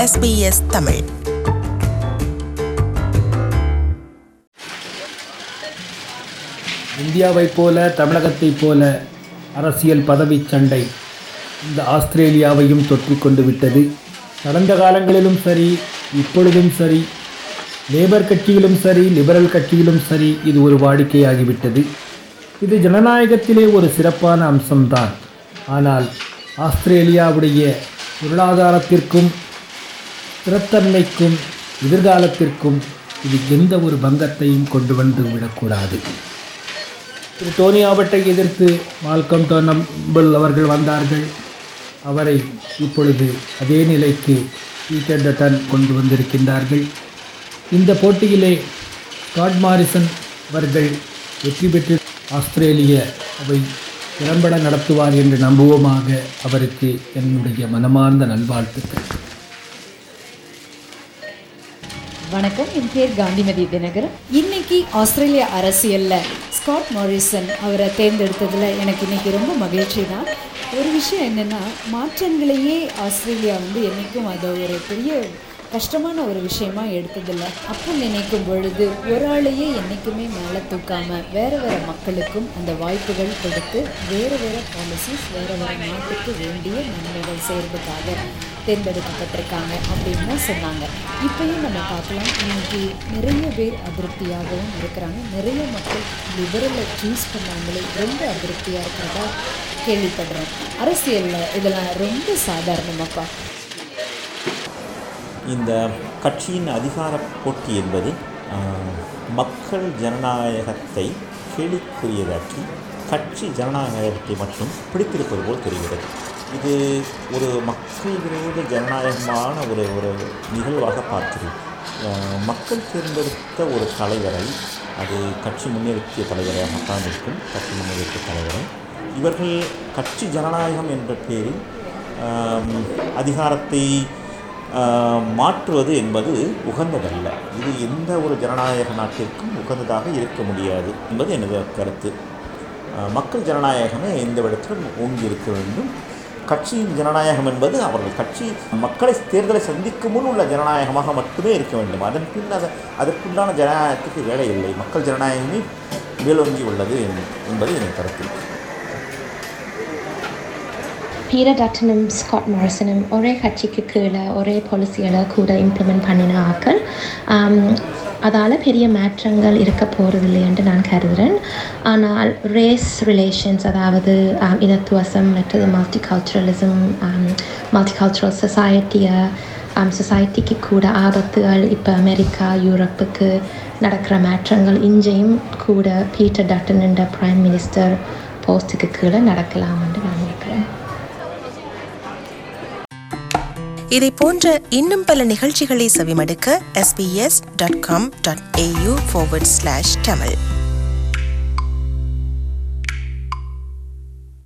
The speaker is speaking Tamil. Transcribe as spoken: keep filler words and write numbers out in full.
S B S Tamil. இந்தியாவைப் போல தமிழகத்தைப் போல அரசியல் பதவி சண்டை இந்த ஆஸ்திரேலியாவையும் தொற்றிக் கொண்டு விட்டது. கடந்த காலங்களிலும் சரி, இப்பொழுதும் சரி, லேபர் கட்சியிலும் சரி, லிபரல் கட்சியிலும் சரி, இது ஒரு வாடிக்கையாகிவிட்டது. இது ஜனநாயகத்திலே ஒரு சிறப்பான அம்சம்தான். ஆனால் ஆஸ்திரேலியாவுடைய பொருளாதாரத்திற்கும் ஸ்திரத்தன்மைக்கும் எதிர்காலத்திற்கும் இது எந்த ஒரு பங்கத்தையும் கொண்டு வந்து விடக்கூடாது. திரு டோனி ஆபட்டை எதிர்த்து மால்கம் டர்னபிள் அவர்கள் வந்தார்கள். அவரை இப்பொழுது அதே நிலைக்கு பீட்டர் டட்டன் கொண்டு வந்திருக்கின்றார்கள். இந்த போட்டியிலே ஸ்காட் மாரிசன் அவர்கள் வெற்றி பெற்று ஆஸ்திரேலிய அவை திறம்பட நடத்துவார் என்று நம்புவோமாக. அவருக்கு என்னுடைய மனமார்ந்த நல்வாழ்த்துக்கள். வணக்கம், என் பேர் காந்திமதி தினகரன். இன்னைக்கு ஆஸ்திரேலிய அரசியலில் ஸ்காட் மாரிசன் அவரை தேர்ந்தெடுத்ததில் எனக்கு இன்றைக்கி ரொம்ப மகிழ்ச்சி தான். ஒரு விஷயம் என்னென்னா, மாற்றங்களையே ஆஸ்திரேலியா வந்து என்றைக்கும் அதை ஒரு பெரிய கஷ்டமான ஒரு விஷயமா எடுத்ததில்லை. அப்போ நினைக்கும் பொழுது ஒரு ஆளையே என்றைக்குமே மேலே தூக்காமல் வேறு வேறு மக்களுக்கும் அந்த வாய்ப்புகள் கொடுத்து வேறு வேறு பாலிசிஸ் வேறு வேறு நாட்டுக்கு வேண்டிய நன்மைகள் செய்கிறதுக்காக தேர்ந்தெடுக்கப்பட்டிருக்காங்க அப்படின்னு தான் சொன்னாங்க. இப்போயும் நம்ம பார்க்கலாம், இன்னைக்கு நிறைய பேர் அதிருப்தியாகவும் இருக்கிறாங்க. நிறைய மக்கள் லிபரலை சூஸ் பண்ணாங்களே ரொம்ப அதிருப்தியாக இருக்கிறதா கேள்விப்படுறோம். அரசியலில் இதெல்லாம் ரொம்ப சாதாரணமாப்பா. இந்த கட்சியின் அதிகார போட்டி என்பது மக்கள் ஜனநாயகத்தை கேலிக்குரியதாக்கி கட்சி ஜனநாயகத்தை மட்டும் பிடித்திருப்பது போல் தெரிகிறது. இது ஒரு மக்கள் விரோத ஜனநாயகமான ஒரு ஒரு நிகழ்வாக பார்க்கிறேன். மக்கள் தேர்ந்தெடுத்த ஒரு தலைவரை, அது கட்சி முன்னிறுத்திய தலைவராகத்தான் இருக்கும். கட்சி முன்னிறுத்திய தலைவரை இவர்கள் கட்சி ஜனநாயகம் என்ற பேரில் அதிகாரத்தை மாற்றுவது என்பது உகந்ததல்ல. இது எந்த ஒரு ஜனநாயக நாட்டிற்கும் உகந்ததாக இருக்க முடியாது என்பது எனது கருத்து. மக்கள் ஜனநாயகமே எந்த இடத்திலும் ஓங்கி இருக்க வேண்டும். கட்சியின் ஜனநாயகம் என்பது அவர்கள் கட்சி மக்களை தேர்தலை சந்திக்கும் முன் உள்ள ஜனநாயகமாக மட்டுமே இருக்க வேண்டும். அதன் பின் அதை அதற்குண்டான ஜனநாயகத்துக்கு வேலை இல்லை. மக்கள் ஜனநாயகமே மேலோங்கி உள்ளது என்பது எனது கருத்து. பீட்டர் டட்டனும் ஸ்காட் மாரிசனும் ஒரே கட்சிக்கு கீழே ஒரே பாலிசிகளை கூட இம்ப்ளிமெண்ட் பண்ணின ஆக்கள். அதால் பெரிய மாற்றங்கள் இருக்க போகிறதில்லை என்று நான் கருதுகிறேன். ஆனால் ரேஸ் ரிலேஷன்ஸ், அதாவது இனத்துவசம் மற்றது மல்டிகல்ச்சுரலிசம், மல்டிகல்ச்சுரல் சொசைட்டியை சொசைட்டிக்கு கூட ஆபத்துகள் இப்போ அமெரிக்கா யூரோப்புக்கு நடக்கிற மாற்றங்கள் இங்கேயும் கூட பீட்டர் டட்டன் என்ற பிரைம் மினிஸ்டர் போஸ்ட்டுக்கு கீழே நடக்கலாம் என்று நான் நினைக்கிறேன். இதை போன்ற இன்னும் பல நிகழ்ச்சிகளை செவிமடுக்க S B S dot com dot A U forward slash Tamil